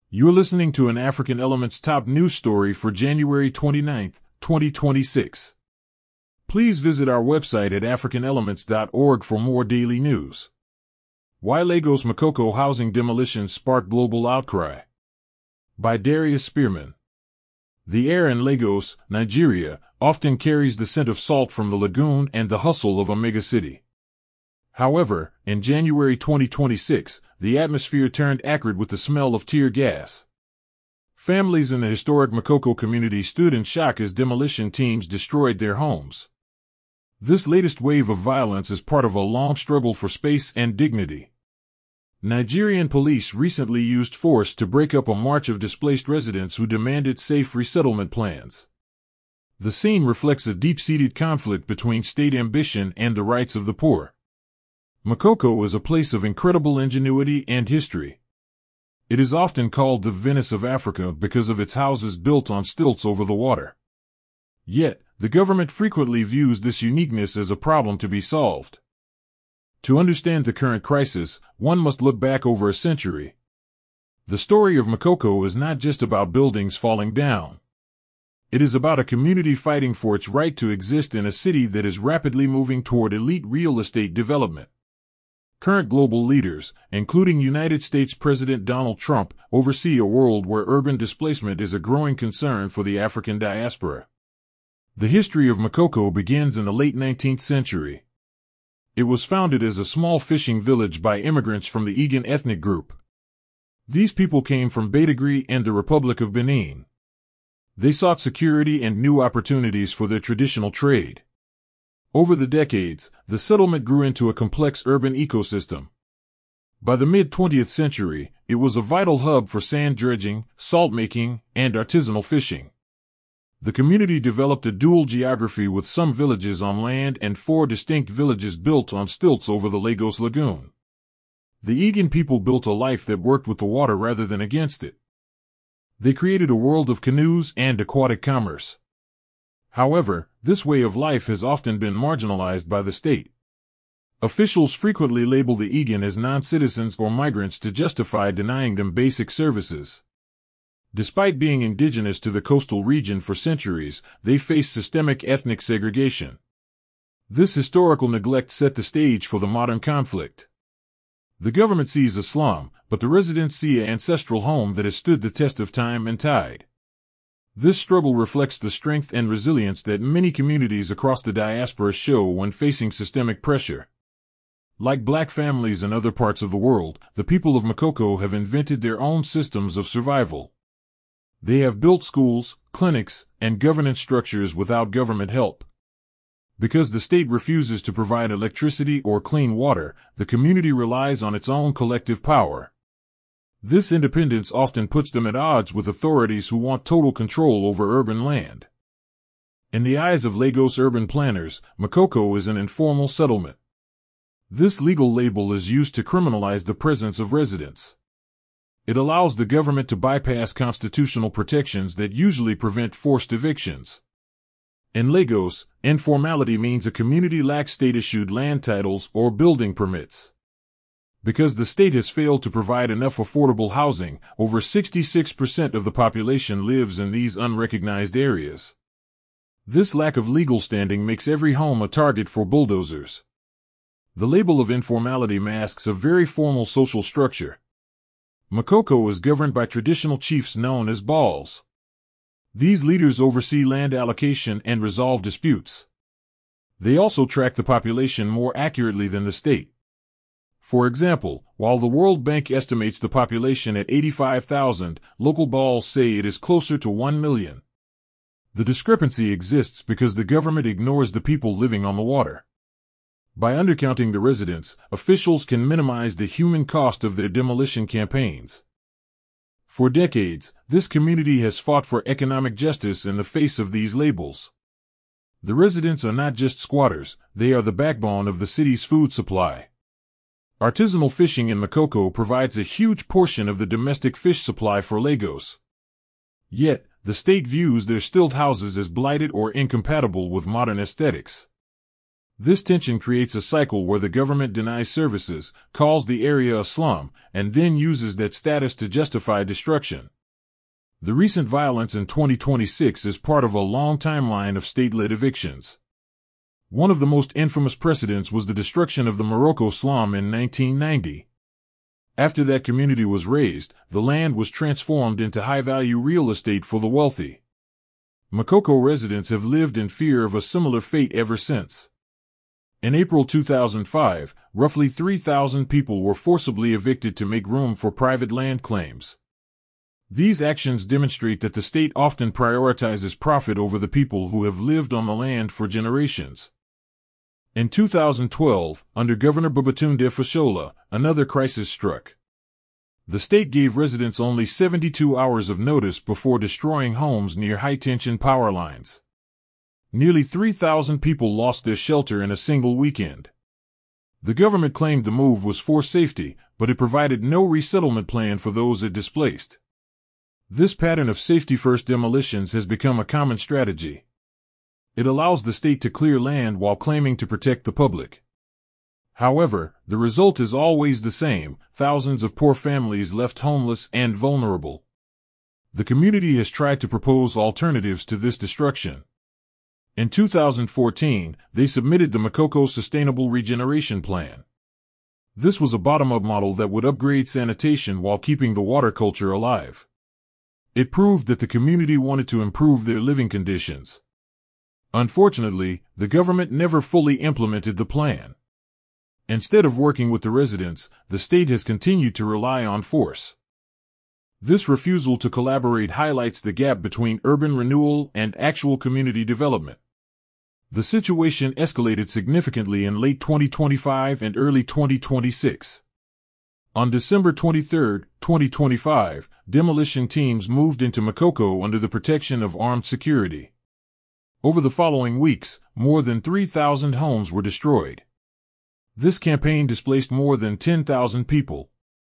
You're listening to an African Elements top news story for January 29th, 2026. Please visit our website at africanelements.org for more daily news. Why Lagos Makoko housing demolition sparked global outcry. By Darius Spearman. The air in Lagos, Nigeria, often carries the scent of salt from the lagoon and the hustle of a megacity. However, in January 2026, the atmosphere turned acrid with the smell of tear gas. Families in the historic Makoko community stood in shock as demolition teams destroyed their homes. This latest wave of violence is part of a long struggle for space and dignity. Nigerian police recently used force to break up a march of displaced residents who demanded safe resettlement plans. The scene reflects a deep-seated conflict between state ambition and the rights of the poor. Makoko is a place of incredible ingenuity and history. It is often called the Venice of Africa because of its houses built on stilts over the water. Yet, the government frequently views this uniqueness as a problem to be solved. To understand the current crisis, one must look back over a century. The story of Makoko is not just about buildings falling down. It is about a community fighting for its right to exist in a city that is rapidly moving toward elite real estate development. Current global leaders, including United States President Donald Trump, oversee a world where urban displacement is a growing concern for the African diaspora. The history of Makoko begins in the late 19th century. It was founded as a small fishing village by immigrants from the Igbo ethnic group. These people came from Badagry and the Republic of Benin. They sought security and new opportunities for their traditional trade. Over the decades, the settlement grew into a complex urban ecosystem. By the mid-20th century, it was a vital hub for sand dredging, salt making, and artisanal fishing. The community developed a dual geography with some villages on land and 4 distinct villages built on stilts over the Lagos Lagoon. The Igbo people built a life that worked with the water rather than against it. They created a world of canoes and aquatic commerce. However, this way of life has often been marginalized by the state. Officials frequently label the Igbo as non-citizens or migrants to justify denying them basic services. Despite being indigenous to the coastal region for centuries, they face systemic ethnic segregation. This historical neglect set the stage for the modern conflict. The government sees a slum, but the residents see an ancestral home that has stood the test of time and tide. This struggle reflects the strength and resilience that many communities across the diaspora show when facing systemic pressure. Like black families in other parts of the world, the people of Makoko have invented their own systems of survival. They have built schools, clinics, and governance structures without government help. Because the state refuses to provide electricity or clean water, the community relies on its own collective power. This independence often puts them at odds with authorities who want total control over urban land. In the eyes of Lagos urban planners, Makoko is an informal settlement. This legal label is used to criminalize the presence of residents. It allows the government to bypass constitutional protections that usually prevent forced evictions. In Lagos, informality means a community lacks state-issued land titles or building permits. Because the state has failed to provide enough affordable housing, over 66% of the population lives in these unrecognized areas. This lack of legal standing makes every home a target for bulldozers. The label of informality masks a very formal social structure. Makoko is governed by traditional chiefs known as Balls. These leaders oversee land allocation and resolve disputes. They also track the population more accurately than the state. For example, while the World Bank estimates the population at 85,000, local Balls say it is closer to 1 million. The discrepancy exists because the government ignores the people living on the water. By undercounting the residents, officials can minimize the human cost of their demolition campaigns. For decades, this community has fought for economic justice in the face of these labels. The residents are not just squatters, they are the backbone of the city's food supply. Artisanal fishing in Makoko provides a huge portion of the domestic fish supply for Lagos. Yet, the state views their stilt houses as blighted or incompatible with modern aesthetics. This tension creates a cycle where the government denies services, calls the area a slum, and then uses that status to justify destruction. The recent violence in 2026 is part of a long timeline of state-led evictions. One of the most infamous precedents was the destruction of the Morocco slum in 1990. After that community was razed, the land was transformed into high-value real estate for the wealthy. Makoko residents have lived in fear of a similar fate ever since. In April 2005, roughly 3,000 people were forcibly evicted to make room for private land claims. These actions demonstrate that the state often prioritizes profit over the people who have lived on the land for generations. In 2012, under Governor Babatunde Fashola, another crisis struck. The state gave residents only 72 hours of notice before destroying homes near high-tension power lines. Nearly 3,000 people lost their shelter in a single weekend. The government claimed the move was for safety, but it provided no resettlement plan for those it displaced. This pattern of safety-first demolitions has become a common strategy. It allows the state to clear land while claiming to protect the public. However, the result is always the same: thousands of poor families left homeless and vulnerable. The community has tried to propose alternatives to this destruction. In 2014, they submitted the Makoko Sustainable Regeneration Plan. This was a bottom-up model that would upgrade sanitation while keeping the water culture alive. It proved that the community wanted to improve their living conditions. Unfortunately, the government never fully implemented the plan. Instead of working with the residents, the state has continued to rely on force. This refusal to collaborate highlights the gap between urban renewal and actual community development. The situation escalated significantly in late 2025 and early 2026. On December 23, 2025, demolition teams moved into Makoko under the protection of armed security. Over the following weeks, more than 3,000 homes were destroyed. This campaign displaced more than 10,000 people.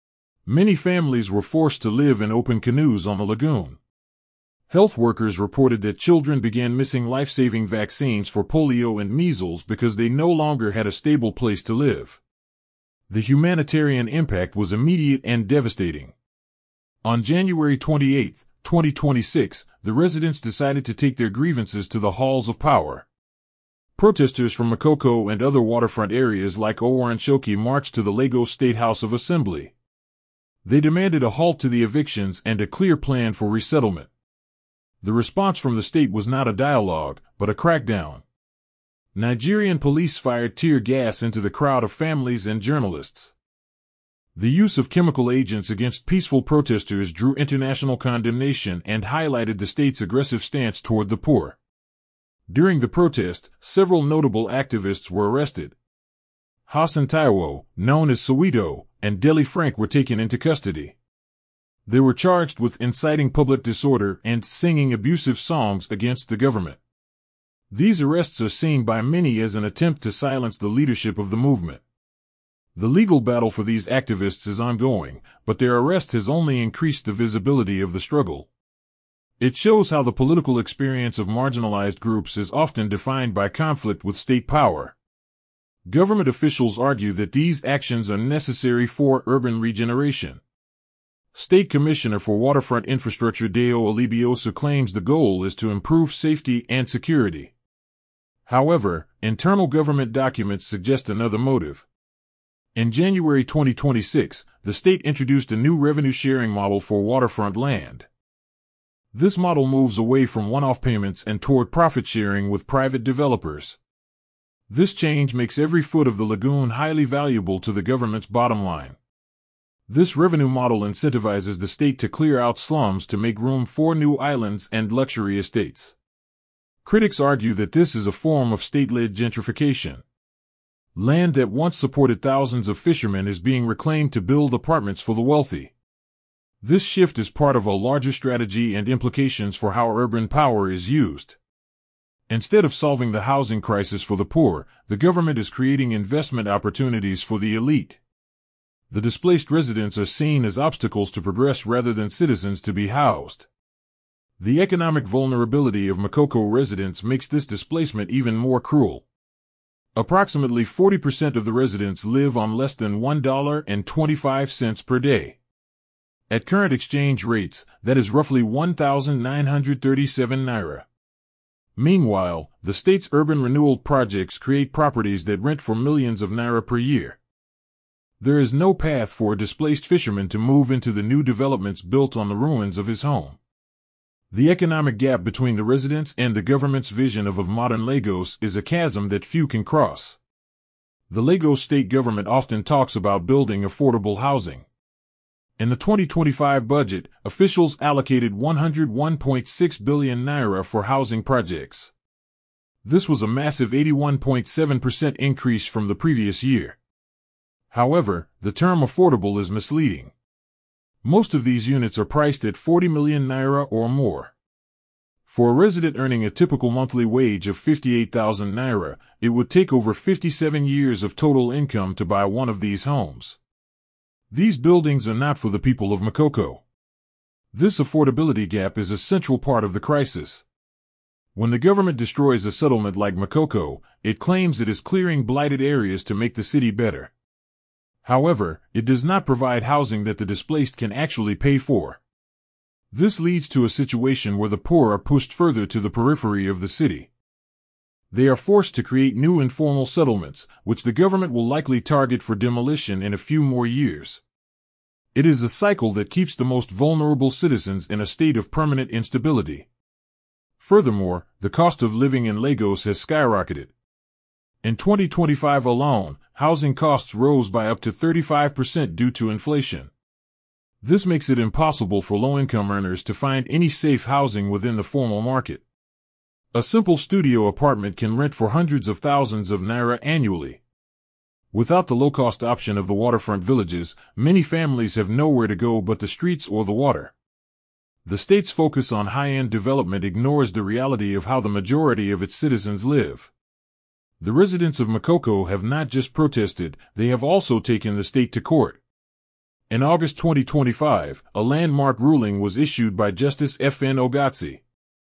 Many families were forced to live in open canoes on the lagoon. Health workers reported that children began missing life-saving vaccines for polio and measles because they no longer had a stable place to live. The humanitarian impact was immediate and devastating. On January 28, 2026, the residents decided to take their grievances to the halls of power. Protesters from Makoko and other waterfront areas like Owaranchoki marched to the Lagos State House of Assembly. They demanded a halt to the evictions and a clear plan for resettlement. The response from the state was not a dialogue, but a crackdown. Nigerian police fired tear gas into the crowd of families and journalists. The use of chemical agents against peaceful protesters drew international condemnation and highlighted the state's aggressive stance toward the poor. During the protest, several notable activists were arrested. Hassan Taiwo, known as Soweto, and Deli Frank were taken into custody. They were charged with inciting public disorder and singing abusive songs against the government. These arrests are seen by many as an attempt to silence the leadership of the movement. The legal battle for these activists is ongoing, but their arrest has only increased the visibility of the struggle. It shows how the political experience of marginalized groups is often defined by conflict with state power. Government officials argue that these actions are necessary for urban regeneration. State Commissioner for Waterfront Infrastructure Deo Alibiosa claims the goal is to improve safety and security. However, internal government documents suggest another motive. In January 2026, the state introduced a new revenue-sharing model for waterfront land. This model moves away from one-off payments and toward profit sharing with private developers. This change makes every foot of the lagoon highly valuable to the government's bottom line. This revenue model incentivizes the state to clear out slums to make room for new islands and luxury estates. Critics argue that this is a form of state-led gentrification. Land that once supported thousands of fishermen is being reclaimed to build apartments for the wealthy. This shift is part of a larger strategy and implications for how urban power is used. Instead of solving the housing crisis for the poor, the government is creating investment opportunities for the elite. The displaced residents are seen as obstacles to progress rather than citizens to be housed. The economic vulnerability of Makoko residents makes this displacement even more cruel. Approximately 40% of the residents live on less than $1.25 per day. At current exchange rates, that is roughly 1,937 naira. Meanwhile, the state's urban renewal projects create properties that rent for millions of naira per year. There is no path for a displaced fisherman to move into the new developments built on the ruins of his home. The economic gap between the residents and the government's vision of modern Lagos is a chasm that few can cross. The Lagos state government often talks about building affordable housing. In the 2025 budget, officials allocated 101.6 billion naira for housing projects. This was a massive 81.7% increase from the previous year. However, the term affordable is misleading. Most of these units are priced at 40 million naira or more. For a resident earning a typical monthly wage of 58,000 naira, it would take over 57 years of total income to buy one of these homes. These buildings are not for the people of Makoko. This affordability gap is a central part of the crisis. When the government destroys a settlement like Makoko, it claims it is clearing blighted areas to make the city better. However, it does not provide housing that the displaced can actually pay for. This leads to a situation where the poor are pushed further to the periphery of the city. They are forced to create new informal settlements, which the government will likely target for demolition in a few more years. It is a cycle that keeps the most vulnerable citizens in a state of permanent instability. Furthermore, the cost of living in Lagos has skyrocketed. In 2025 alone, housing costs rose by up to 35% due to inflation. This makes it impossible for low-income earners to find any safe housing within the formal market. A simple studio apartment can rent for hundreds of thousands of naira annually. Without the low-cost option of the waterfront villages, many families have nowhere to go but the streets or the water. The state's focus on high-end development ignores the reality of how the majority of its citizens live. The residents of Makoko have not just protested, they have also taken the state to court. In August 2025, a landmark ruling was issued by Justice F.N. Ogatsi.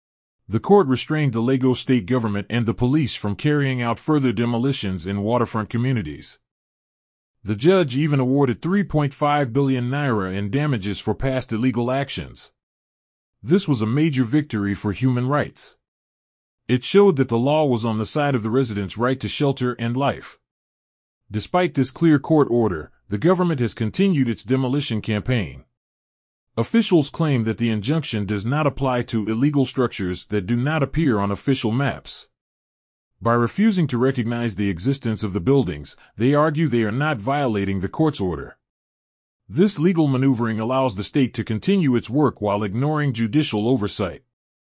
The court restrained the Lagos state government and the police from carrying out further demolitions in waterfront communities. The judge even awarded 3.5 billion naira in damages for past illegal actions. This was a major victory for human rights. It showed that the law was on the side of the residents' right to shelter and life. Despite this clear court order, the government has continued its demolition campaign. Officials claim that the injunction does not apply to illegal structures that do not appear on official maps. By refusing to recognize the existence of the buildings, they argue they are not violating the court's order. This legal maneuvering allows the state to continue its work while ignoring judicial oversight.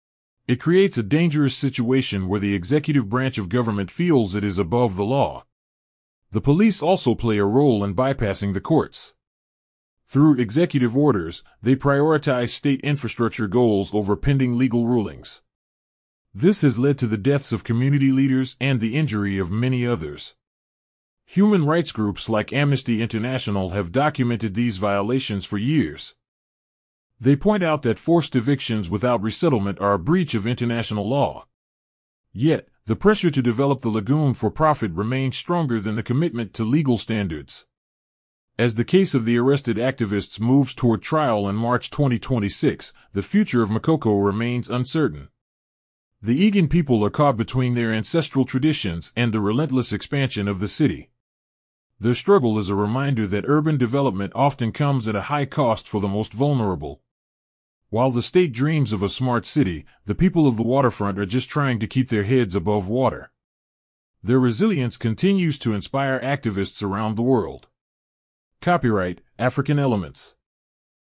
It creates a dangerous situation where the executive branch of government feels it is above the law. The police also play a role in bypassing the courts. Through executive orders, they prioritize state infrastructure goals over pending legal rulings. This has led to the deaths of community leaders and the injury of many others. Human rights groups like Amnesty International have documented these violations for years. They point out that forced evictions without resettlement are a breach of international law. Yet, the pressure to develop the lagoon for profit remains stronger than the commitment to legal standards. As the case of the arrested activists moves toward trial in March 2026, the future of Makoko remains uncertain. The Egan people are caught between their ancestral traditions and the relentless expansion of the city. Their struggle is a reminder that urban development often comes at a high cost for the most vulnerable. While the state dreams of a smart city, the people of the waterfront are just trying to keep their heads above water. Their resilience continues to inspire activists around the world. Copyright, African Elements.